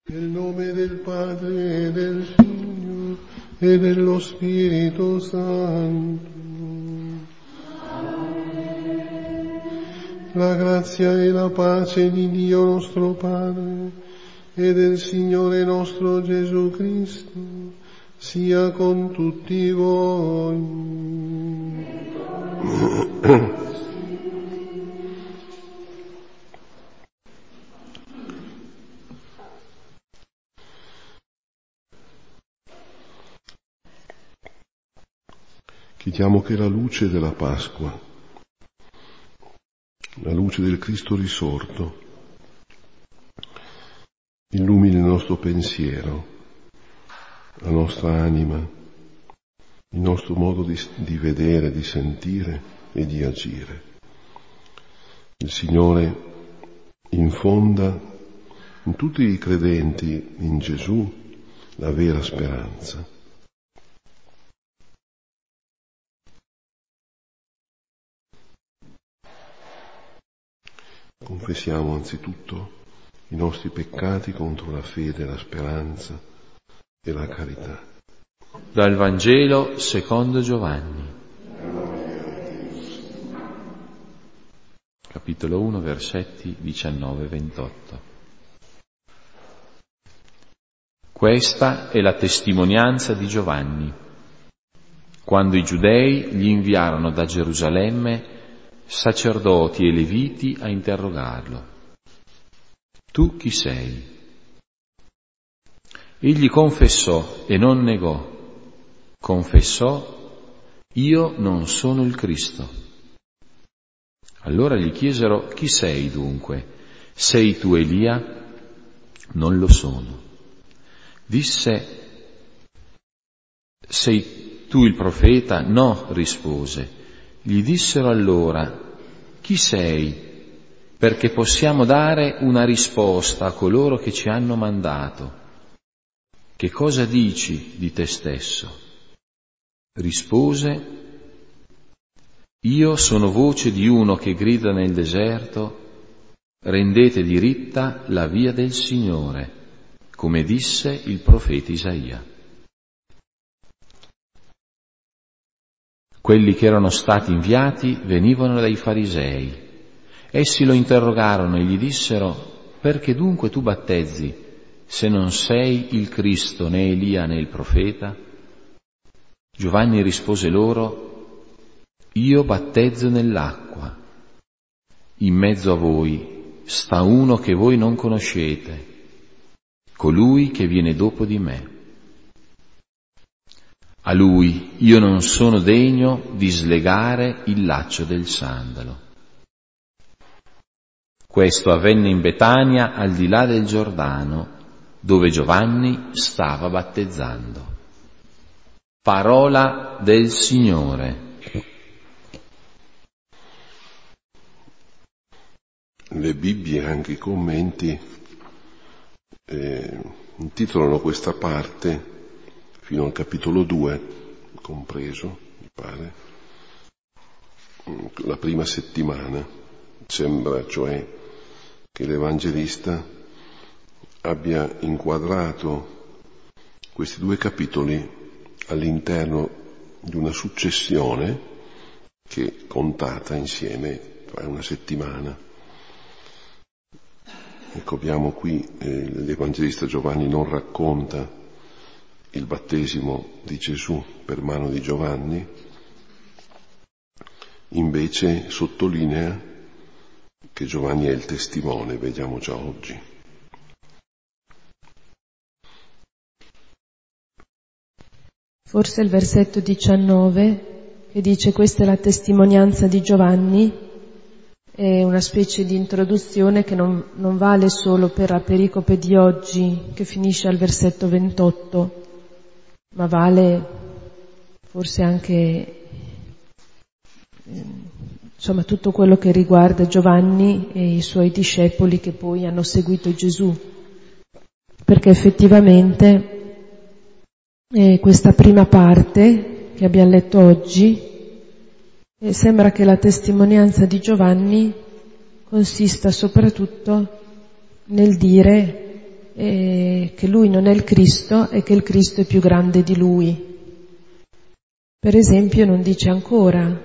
Nel nome del Padre e del Figlio e dello Spirito Santo. La grazia e la pace di Dio nostro Padre e del Signore nostro Gesù Cristo sia con tutti voi. Chiediamo che la luce della Pasqua, la luce del Cristo risorto, illumini il nostro pensiero, la nostra anima, il nostro modo di vedere, di sentire e di agire. Il Signore infonda in tutti i credenti in Gesù la vera speranza. Confessiamo anzitutto i nostri peccati contro la fede, la speranza e la carità. Dal Vangelo secondo Giovanni. Capitolo 1, versetti 19-28. Questa è la testimonianza di Giovanni, quando i giudei gli inviarono da Gerusalemme sacerdoti e leviti a interrogarlo. Tu chi sei? Egli confessò e non negò. Confessò: io non sono il Cristo. Allora gli chiesero: chi sei dunque? Sei tu Elia? Non lo sono. Disse: sei tu il profeta? No, rispose. Gli dissero allora: chi sei? Perché possiamo dare una risposta a coloro che ci hanno mandato. Che cosa dici di te stesso? Rispose: io sono voce di uno che grida nel deserto: rendete diritta la via del Signore, come disse il profeta Isaia. Quelli che erano stati inviati venivano dai farisei. Essi lo interrogarono e gli dissero: perché dunque tu battezzi, se non sei il Cristo, né Elia, né il profeta? Giovanni rispose loro: io battezzo nell'acqua. In mezzo a voi sta uno che voi non conoscete, colui che viene dopo di me. A lui io non sono degno di slegare il laccio del sandalo. Questo avvenne in Betania, al di là del Giordano, dove Giovanni stava battezzando. Parola del Signore. Le Bibbie, anche i commenti, intitolano questa parte, fino al capitolo 2, compreso, mi pare, la prima settimana. Sembra cioè che l'Evangelista abbia inquadrato questi due capitoli all'interno di una successione che, contata insieme, fa una settimana. Ecco, abbiamo qui l'Evangelista Giovanni non racconta il battesimo di Gesù per mano di Giovanni, invece sottolinea che Giovanni è il testimone, vediamo già oggi. Forse il versetto 19 che dice: questa è la testimonianza di Giovanni, è una specie di introduzione che non vale solo per la pericope di oggi che finisce al versetto 28, ma vale forse anche tutto quello che riguarda Giovanni e i suoi discepoli che poi hanno seguito Gesù, perché effettivamente questa prima parte che abbiamo letto oggi sembra che la testimonianza di Giovanni consista soprattutto nel dire che lui non è il Cristo e che il Cristo è più grande di lui. Per esempio non dice ancora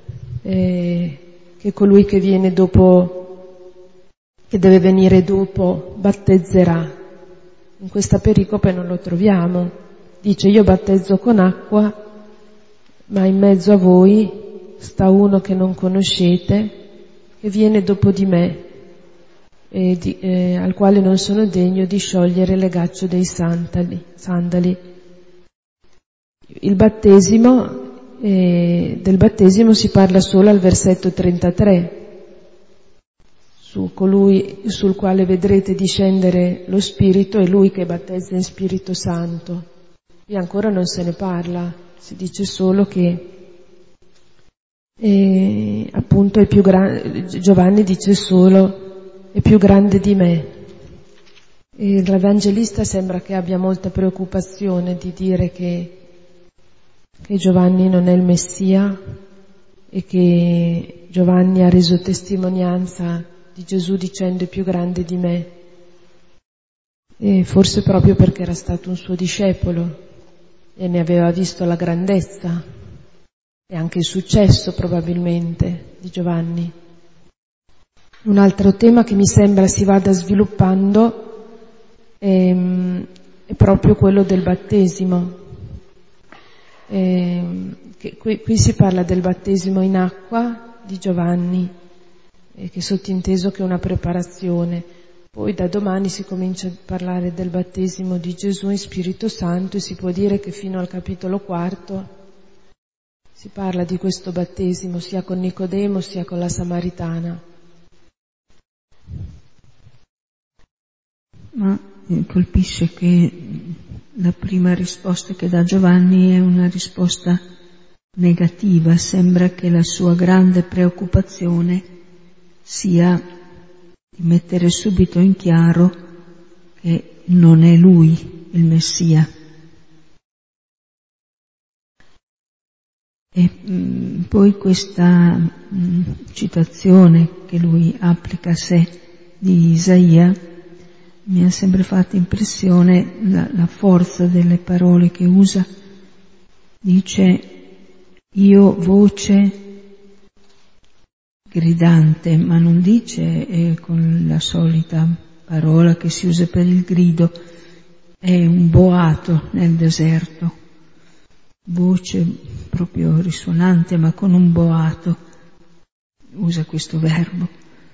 che colui che viene dopo, che deve venire dopo, battezzerà. In questa pericope non lo troviamo. Dice: io battezzo con acqua, ma in mezzo a voi sta uno che non conoscete, che viene dopo di me, al quale non sono degno di sciogliere il legaccio dei sandali. Il battesimo, del battesimo si parla solo al versetto 33, su colui sul quale vedrete discendere lo Spirito è lui che battezza in Spirito Santo. Qui ancora non se ne parla, si dice solo che appunto è più Giovanni dice solo è più grande di me. L'Evangelista sembra che abbia molta preoccupazione di dire che Giovanni non è il Messia e che Giovanni ha reso testimonianza di Gesù dicendo è più grande di me, e forse proprio perché era stato un suo discepolo e ne aveva visto la grandezza e anche il successo probabilmente di Giovanni. Un altro tema che mi sembra si vada sviluppando è proprio quello del battesimo. Qui si parla del battesimo in acqua di Giovanni, che è sottinteso che è una preparazione. Poi da domani si comincia a parlare del battesimo di Gesù in Spirito Santo e si può dire che fino al capitolo 4 si parla di questo battesimo sia con Nicodemo sia con la Samaritana. Ma colpisce che la prima risposta che dà Giovanni è una risposta negativa. Sembra che la sua grande preoccupazione sia di mettere subito in chiaro che non è lui il Messia. E poi questa citazione che lui applica a sé di Isaia mi ha sempre fatto impressione la forza delle parole che usa. Dice: io voce gridante, ma non dice con la solita parola che si usa per il grido, è un boato nel deserto, voce proprio risonante, ma con un boato, usa questo verbo,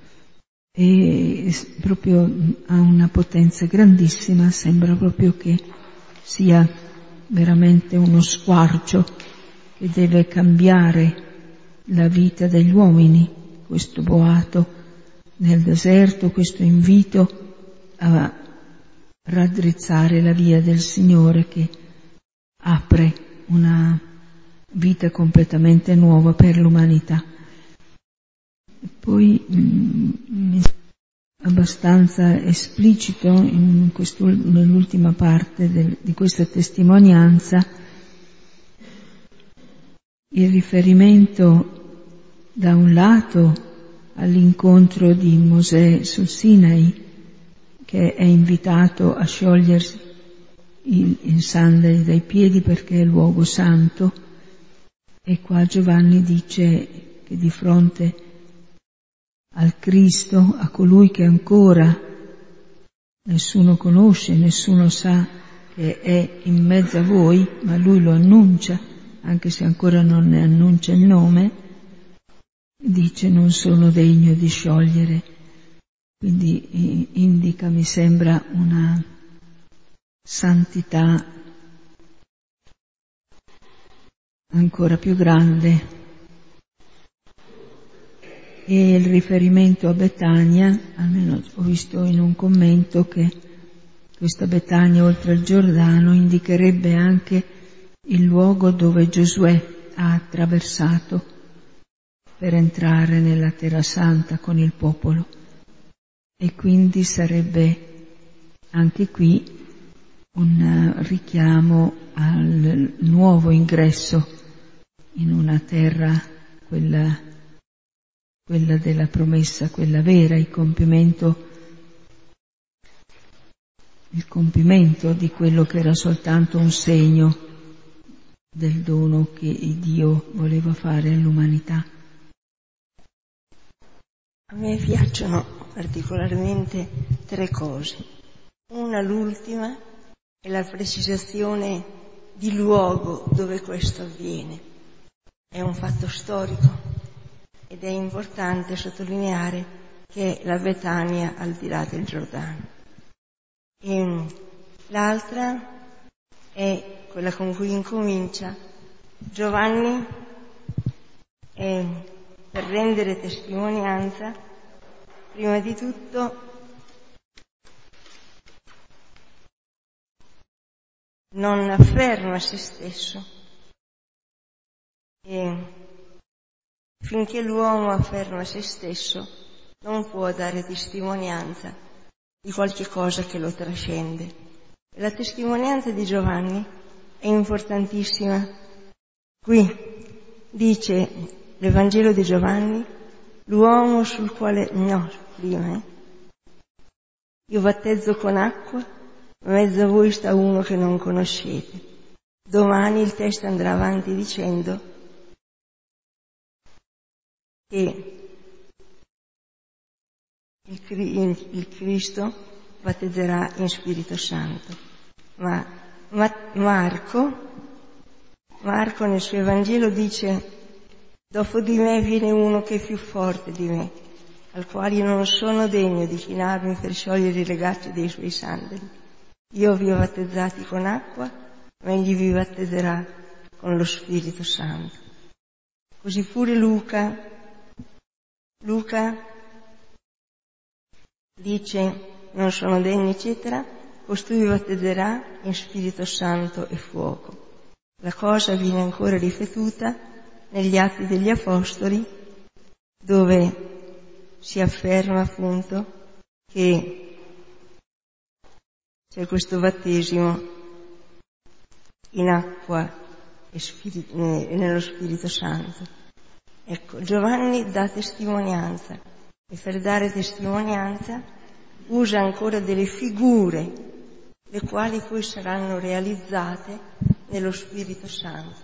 e proprio ha una potenza grandissima, sembra proprio che sia veramente uno squarcio che deve cambiare la vita degli uomini, questo boato nel deserto, questo invito a raddrizzare la via del Signore che apre una vita completamente nuova per l'umanità. Poi abbastanza esplicito nell'ultima parte di questa testimonianza il riferimento da un lato all'incontro di Mosè sul Sinai, che è invitato a sciogliersi i sandali dai piedi perché è il luogo santo, e qua Giovanni dice che di fronte al Cristo, a colui che ancora nessuno conosce, nessuno sa che è in mezzo a voi, ma lui lo annuncia, anche se ancora non ne annuncia il nome, dice: non sono degno di sciogliere. Quindi indica, mi sembra, una santità ancora più grande. E il riferimento a Betania, almeno ho visto in un commento che questa Betania oltre il Giordano indicherebbe anche il luogo dove Giosuè ha attraversato per entrare nella Terra Santa con il popolo, e quindi sarebbe anche qui un richiamo al nuovo ingresso in una terra, quella della promessa, quella vera, il compimento il compimento di quello che era soltanto un segno del dono che Dio voleva fare all'umanità. A me piacciono particolarmente 3 cose. Una, l'ultima, è la precisazione di luogo dove questo avviene. È un fatto storico ed è importante sottolineare che è la Betania al di là del Giordano. E l'altra è quella con cui incomincia Giovanni, per rendere testimonianza, prima di tutto non afferma se stesso, e finché l'uomo afferma se stesso non può dare testimonianza di qualche cosa che lo trascende. La testimonianza di Giovanni è importantissima. Qui dice l'Evangelo di Giovanni, l'uomo sul quale... io battezzo con acqua, in mezzo a voi sta uno che non conoscete. Domani il testo andrà avanti dicendo che il Cristo battezzerà in Spirito Santo. Ma Marco nel suo Evangelo dice: dopo di me viene uno che è più forte di me, al quale io non sono degno di chinarmi per sciogliere i legacci dei suoi sandali. Io vi ho battezzati con acqua, ma egli vi battezzerà con lo Spirito Santo. Così pure Luca dice: non sono degno, eccetera, costui vi battezzerà in Spirito Santo e fuoco. La cosa viene ancora ripetuta negli Atti degli Apostoli, dove si afferma appunto che c'è questo battesimo in acqua e nello Spirito Santo. Ecco, Giovanni dà testimonianza, e per dare testimonianza usa ancora delle figure, le quali poi saranno realizzate nello Spirito Santo.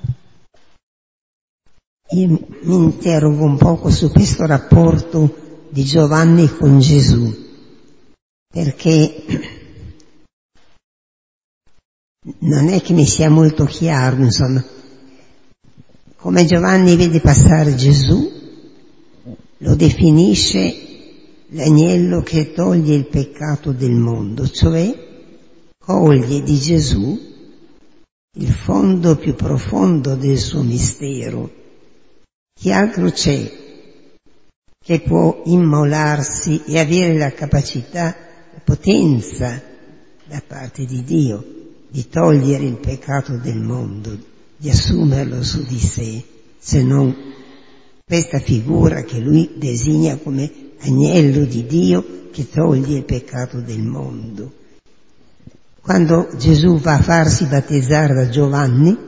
Io mi interrogo un poco su questo rapporto di Giovanni con Gesù, perché non è che mi sia molto chiaro, insomma, come Giovanni vede passare Gesù, lo definisce l'agnello che toglie il peccato del mondo, cioè coglie di Gesù il fondo più profondo del suo mistero. Chi altro c'è che può immolarsi e avere la capacità, la potenza da parte di Dio di togliere il peccato del mondo, di assumerlo su di sé, se non questa figura che lui designa come agnello di Dio che toglie il peccato del mondo. Quando Gesù va a farsi battezzare da Giovanni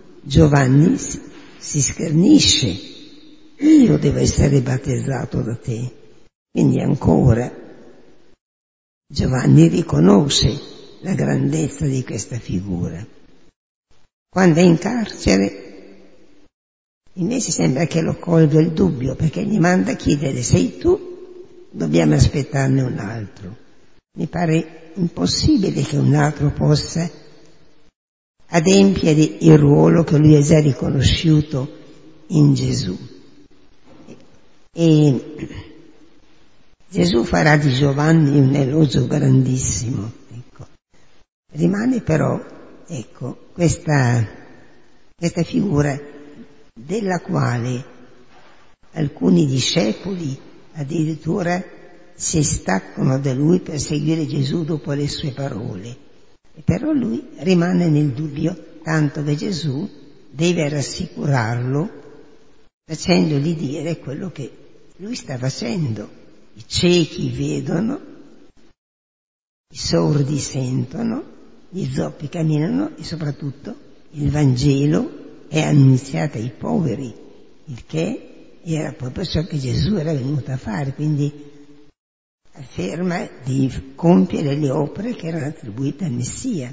si schernisce: io devo essere battezzato da te. Quindi ancora Giovanni riconosce la grandezza di questa figura. Quando è in carcere invece sembra che lo colga il dubbio, perché gli manda a chiedere: sei tu? Dobbiamo aspettarne un altro. Mi pare impossibile che un altro possa adempiere il ruolo che lui ha già riconosciuto in Gesù. E Gesù farà di Giovanni un elogio grandissimo. Ecco. Rimane però, ecco, questa figura della quale alcuni discepoli addirittura si staccano da lui per seguire Gesù dopo le sue parole. E però lui rimane nel dubbio, tanto che Gesù deve rassicurarlo facendogli dire quello che lui sta facendo. I ciechi vedono, i sordi sentono, gli zoppi camminano e soprattutto il Vangelo è annunziato ai poveri, il che era proprio ciò che Gesù era venuto a fare. Quindi afferma di compiere le opere che erano attribuite al Messia.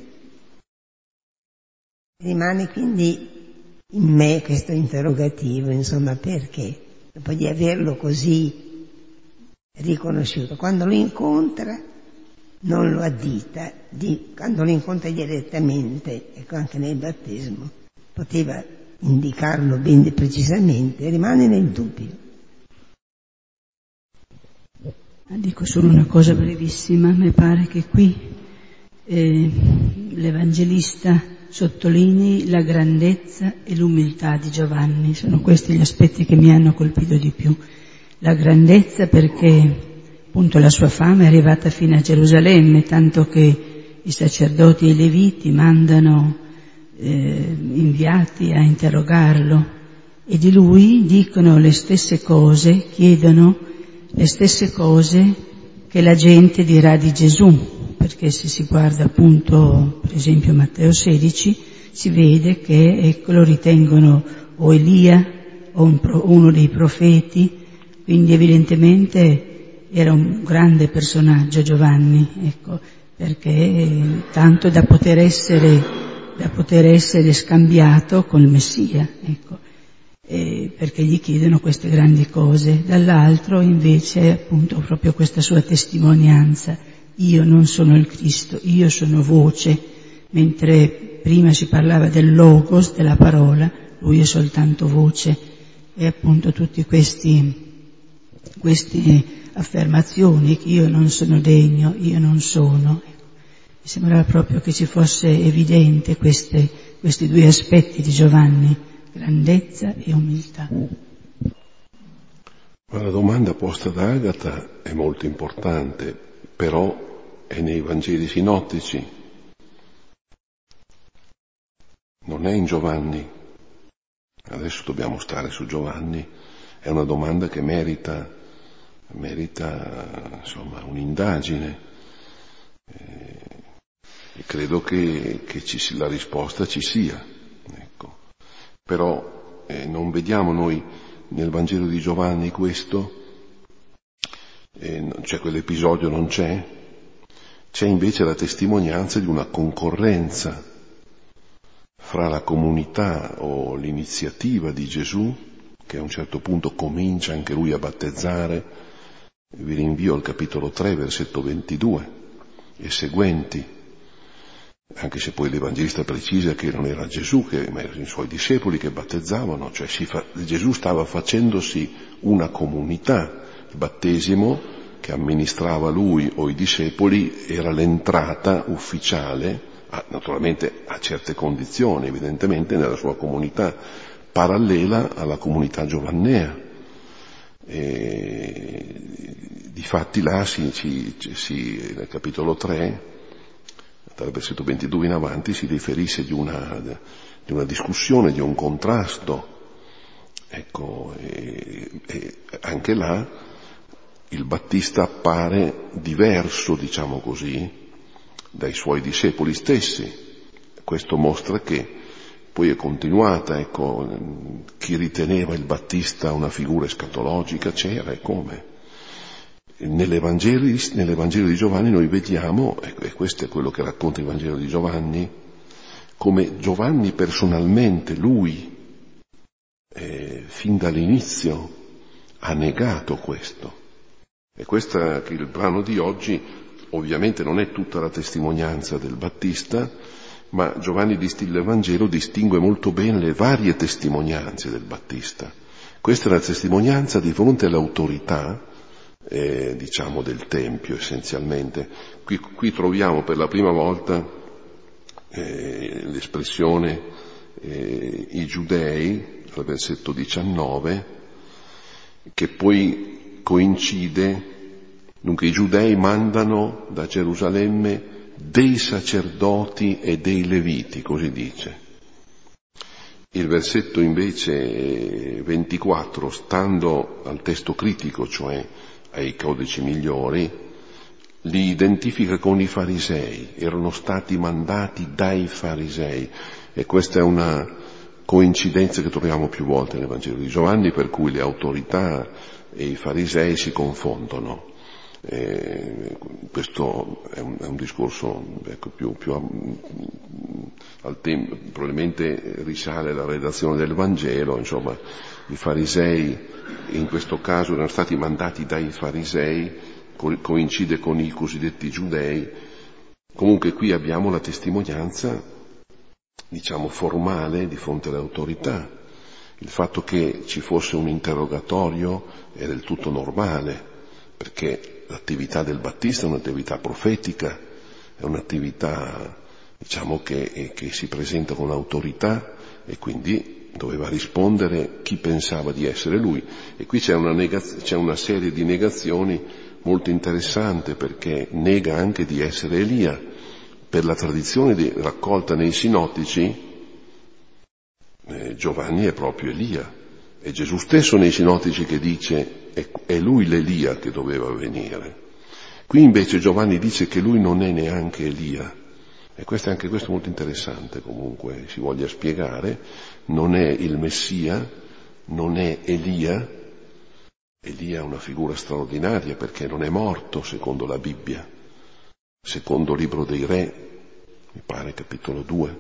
Rimane quindi in me questo interrogativo, insomma, perché dopo di averlo così riconosciuto, quando lo incontra non lo addita, quando lo incontra direttamente, ecco, anche nel battesimo poteva indicarlo ben precisamente, rimane nel dubbio. Dico solo una cosa brevissima, mi pare che qui l'Evangelista sottolinei la grandezza e l'umiltà di Giovanni. Sono questi gli aspetti che mi hanno colpito di più. La grandezza perché appunto la sua fama è arrivata fino a Gerusalemme, tanto che i sacerdoti e i leviti mandano inviati a interrogarlo e di lui dicono le stesse cose, chiedono le stesse cose che la gente dirà di Gesù, perché se si guarda appunto per esempio Matteo 16 si vede che ecco, lo ritengono o Elia o uno dei profeti, quindi evidentemente era un grande personaggio Giovanni, ecco, perché tanto da poter essere scambiato col Messia, ecco, perché gli chiedono queste grandi cose. Dall'altro invece appunto proprio questa sua testimonianza: io non sono il Cristo, io sono voce, mentre prima si parlava del logos, della parola, lui è soltanto voce. E appunto tutti queste affermazioni che io non sono degno, io non sono, mi sembrava proprio che ci fosse evidente questi due aspetti di Giovanni, grandezza e umiltà. Ma la domanda posta da Agata è molto importante, però è nei Vangeli sinottici, non è in Giovanni. Adesso dobbiamo stare su Giovanni, è una domanda che merita insomma un'indagine. E credo che la risposta ci sia, ecco. Però non vediamo noi nel Vangelo di Giovanni questo, cioè quell'episodio non c'è invece la testimonianza di una concorrenza fra la comunità o l'iniziativa di Gesù, che a un certo punto comincia anche lui a battezzare. Vi rinvio al capitolo 3, versetto 22 e seguenti, anche se poi l'Evangelista precisa che non era Gesù, ma erano i suoi discepoli che battezzavano, cioè Gesù stava facendosi una comunità. Il battesimo che amministrava lui o i discepoli era l'entrata ufficiale, naturalmente a certe condizioni, evidentemente nella sua comunità, parallela alla comunità giovannea. Difatti là nel capitolo 3, dal versetto 22 in avanti, si riferisce di una discussione, di un contrasto. Ecco, e anche là il Battista appare diverso, diciamo così, dai suoi discepoli stessi. Questo mostra che poi è continuata, ecco, chi riteneva il Battista una figura escatologica c'era, e come. Nell'Evangelo di Giovanni noi vediamo, e questo è quello che racconta il Vangelo di Giovanni, come Giovanni personalmente, lui, fin dall'inizio, ha negato questo. E questo che il brano di oggi ovviamente non è tutta la testimonianza del Battista, ma Giovanni il Vangelo distingue molto bene le varie testimonianze del Battista. Questa è la testimonianza di fronte all'autorità, diciamo, del Tempio essenzialmente. Qui troviamo per la prima volta l'espressione i giudei, al versetto 19, che poi coincide. Dunque i giudei mandano da Gerusalemme dei sacerdoti e dei leviti, così dice. Il versetto invece 24, stando al testo critico, cioè ai codici migliori, li identifica con i farisei, erano stati mandati dai farisei, e questa è una coincidenza che troviamo più volte nel Vangelo di Giovanni, per cui le autorità e i farisei si confondono. Questo è un discorso più al tempo, probabilmente risale alla redazione del Vangelo. Insomma, i farisei in questo caso erano stati mandati dai farisei, coincide con i cosiddetti giudei. Comunque qui abbiamo la testimonianza, diciamo, formale di fronte alle autorità. Il fatto che ci fosse un interrogatorio è del tutto normale, perché l'attività del Battista è un'attività profetica, è un'attività, diciamo, che si presenta con autorità, e quindi doveva rispondere chi pensava di essere lui. E qui c'è una serie di negazioni molto interessante, perché nega anche di essere Elia. Per la tradizione raccolta nei sinottici, Giovanni è proprio Elia. È Gesù stesso nei sinottici che dice è lui l'Elia che doveva venire. Qui invece Giovanni dice che lui non è neanche Elia. E anche questo è molto interessante, comunque si voglia spiegare. Non è il Messia, non è Elia. Elia è una figura straordinaria perché non è morto, secondo la Bibbia. Secondo Libro dei Re, mi pare capitolo 2,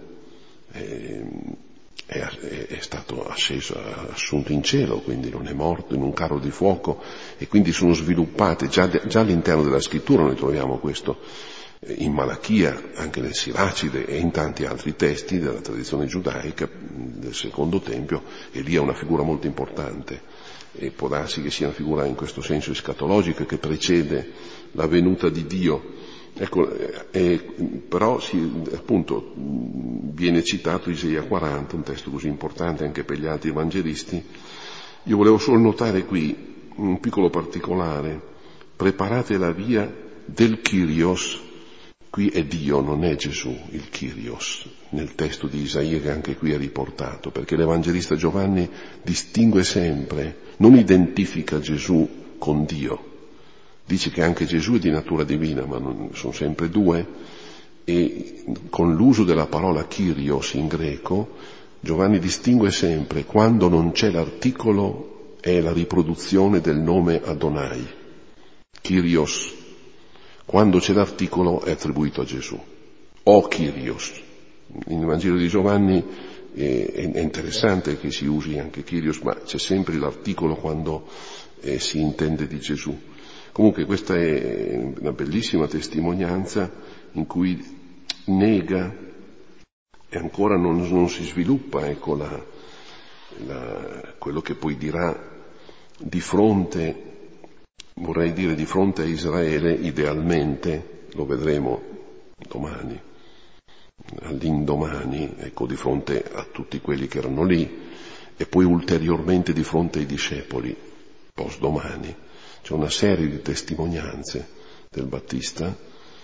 è stato assunto in cielo, quindi non è morto in un carro di fuoco, e quindi sono sviluppate già all'interno della scrittura. Noi troviamo questo in Malachia, anche nel Siracide e in tanti altri testi della tradizione giudaica del secondo tempio. Elia è una figura molto importante, e può darsi che sia una figura in questo senso escatologica che precede la venuta di Dio. Ecco, però appunto viene citato Isaia 40, un testo così importante anche per gli altri evangelisti. Io volevo solo notare qui un piccolo particolare: preparate la via del Kyrios. Qui è Dio, non è Gesù, il Kyrios, nel testo di Isaia, che anche qui è riportato, perché l'Evangelista Giovanni distingue sempre, non identifica Gesù con Dio. Dice che anche Gesù è di natura divina, ma sono sempre due, e con l'uso della parola Kyrios in greco, Giovanni distingue sempre quando non c'è l'articolo, è la riproduzione del nome Adonai, Kyrios. Quando c'è l'articolo è attribuito a Gesù, o Kyrios. Nel Vangelo di Giovanni è interessante che si usi anche Kyrios, ma c'è sempre l'articolo quando si intende di Gesù. Comunque questa è una bellissima testimonianza in cui nega, e ancora non si sviluppa, ecco, quello che poi dirà di fronte, vorrei dire di fronte a Israele, idealmente, lo vedremo domani, all'indomani, ecco, di fronte a tutti quelli che erano lì, e poi ulteriormente di fronte ai discepoli, postdomani. C'è una serie di testimonianze del Battista.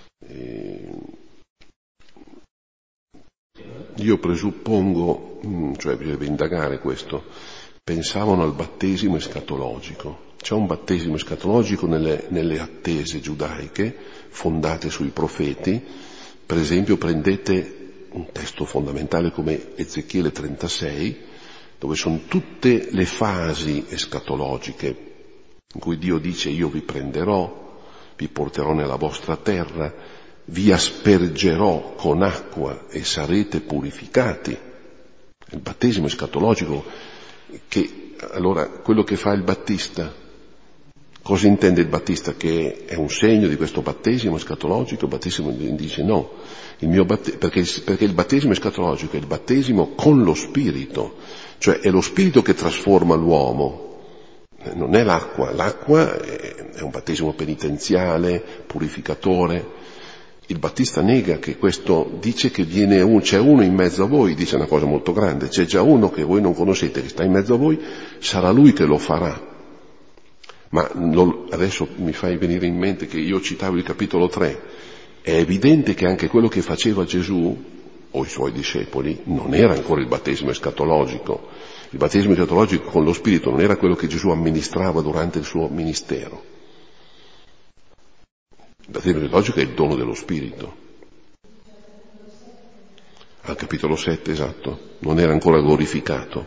Io presuppongo, cioè bisogna indagare questo, pensavano al battesimo escatologico. C'è un battesimo escatologico nelle attese giudaiche fondate sui profeti. Per esempio prendete un testo fondamentale come Ezechiele 36, dove sono tutte le fasi escatologiche, in cui Dio dice: io vi prenderò, vi porterò nella vostra terra, vi aspergerò con acqua e sarete purificati. Il battesimo escatologico, che allora quello che fa il Battista, cosa intende il Battista? Che è un segno di questo battesimo escatologico? Il battesimo dice no, perché il battesimo escatologico è il battesimo con lo Spirito, cioè è lo Spirito che trasforma l'uomo. Non è l'acqua è un battesimo penitenziale, purificatore. Il Battista nega che questo, dice che c'è uno in mezzo a voi, dice una cosa molto grande: c'è già uno che voi non conoscete, che sta in mezzo a voi, sarà lui che lo farà. Ma adesso mi fai venire in mente che io citavo il capitolo 3, è evidente che anche quello che faceva Gesù o i suoi discepoli non era ancora il battesimo escatologico. Il battesimo escatologico con lo Spirito non era quello che Gesù amministrava durante il suo ministero. Il battesimo escatologico è il dono dello Spirito. Al capitolo 7, esatto, non era ancora glorificato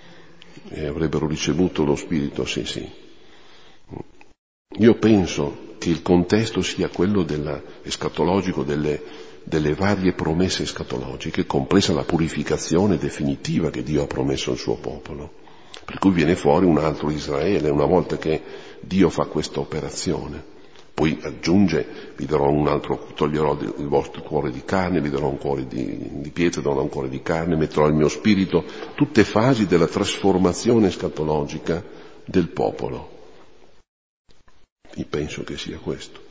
e avrebbero ricevuto lo Spirito, sì. Io penso che il contesto sia quello escatologico delle varie promesse escatologiche, compresa la purificazione definitiva che Dio ha promesso al suo popolo. Per cui viene fuori un altro Israele, una volta che Dio fa questa operazione. Poi aggiunge, toglierò il vostro cuore di carne, vi darò un cuore di pietra, darò un cuore di carne, metterò il mio spirito, tutte fasi della trasformazione escatologica del popolo. Io penso che sia questo.